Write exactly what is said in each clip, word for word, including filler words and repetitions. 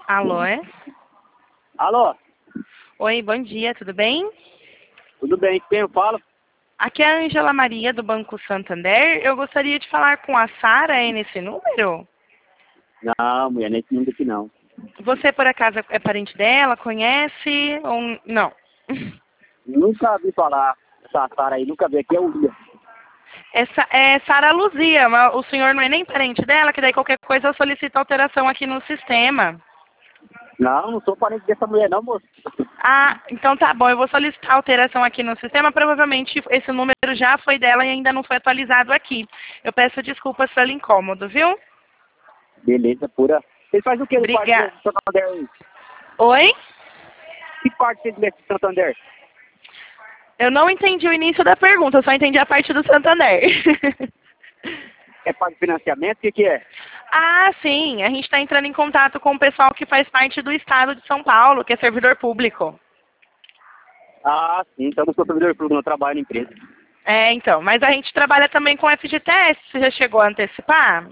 Alô, é? Alô, Oi, bom dia, tudo bem? tudo bem? Quem eu falo? Aqui é a Ângela Maria, do Banco Santander. Eu gostaria de falar com a Sara aí nesse número. Não, mulher, nesse mundo aqui não. Você, por acaso, é parente dela? Conhece ou não? Nunca vi falar essa Sara aí, nunca vi. Aqui é o Lia. Essa é Sara Luzia, mas o senhor não é nem parente dela, que daí qualquer coisa eu solicito alteração aqui no sistema. Não, não sou parente dessa mulher não, moço. Ah, então tá bom, eu vou solicitar alteração aqui no sistema. Provavelmente esse número já foi dela e ainda não foi atualizado aqui. Eu peço desculpas pelo incômodo, viu? Beleza, pura. Vocês fazem o que no Parque Obrigada. de Santander aí? Oi? Que parte vocês metem de Santander? Eu não entendi o início da pergunta, eu só entendi a parte do Santander. É parte de financiamento? O que que é? Ah, sim, a gente está entrando em contato com o pessoal que faz parte do Estado de São Paulo, que é servidor público. Ah, sim, então eu não sou servidor público, não trabalho na empresa. É, então, mas a gente trabalha também com F G T S, você já chegou a antecipar?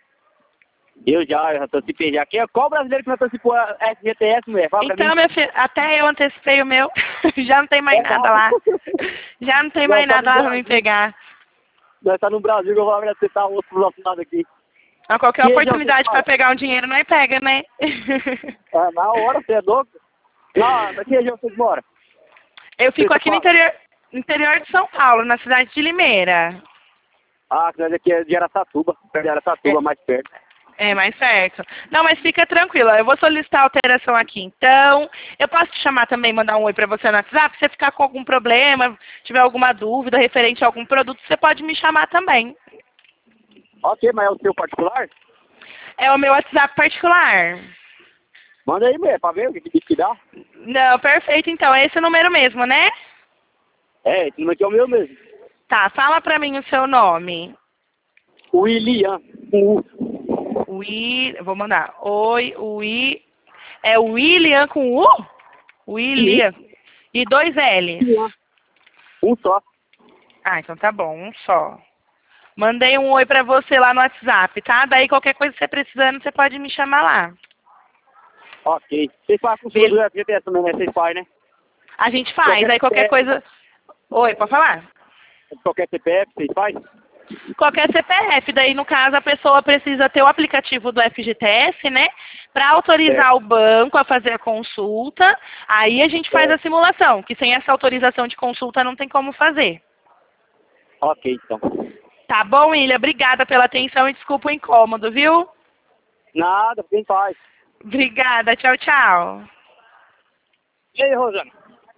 Eu já, eu já antecipei já. Quem é, qual brasileiro que não antecipou a F G T S, mulher? Fala pra Então, mim. meu filho, até eu antecipei o meu, já não tem mais É, nada não. lá. Já não tem Nós mais tá no nada lá pra me Brasil. pegar. Nós tá no Brasil, eu vou apresentar o outro nosso lado aqui. A qualquer Que região você oportunidade para fala? pegar um dinheiro, nós pega, né? É, na hora, você é louco? Não, daqui região vocês moram? Eu fico Você aqui no fala? interior, interior de São Paulo, na cidade de Limeira. Ah, nós aqui é de Araçatuba, perto de Araçatuba, É, mais perto. é mais certo. Não, mas fica tranquila, eu vou solicitar a alteração aqui. Então, eu posso te chamar também, mandar um oi para você no WhatsApp? Se você ficar com algum problema, tiver alguma dúvida referente a algum produto, você pode me chamar também. Ok, mas é o seu particular? É o meu WhatsApp particular. Manda aí, mulher, pra ver o que que que dá. Não, perfeito, então, é esse o número mesmo, né? É, esse número aqui é o meu mesmo. Tá, fala pra mim o seu nome. William, com U. Wi, vou mandar. Oi, Wi, é William com U? William. E dois L's. William. Um só. Ah, então tá bom, um só. Mandei um oi pra você lá no WhatsApp, tá? Daí qualquer coisa que você precisando, você pode me chamar lá. Ok. Vocês fazem com o Bel- seguro do F G T S também, né? Vocês fazem, né? A gente faz, Qualquer aí qualquer C P F, coisa... Oi, pode falar? qualquer C P F, vocês fazem? Qualquer C P F, daí no caso a pessoa precisa ter o aplicativo do F G T S, né? Para autorizar Certo. o banco a fazer a consulta, aí a gente faz a Certo. simulação, que sem essa autorização de consulta não tem como fazer. Ok, então. Tá bom, Ilha? Obrigada pela atenção e desculpa o incômodo, viu? Nada, quem faz? Obrigada, tchau, tchau. E aí, Rosana?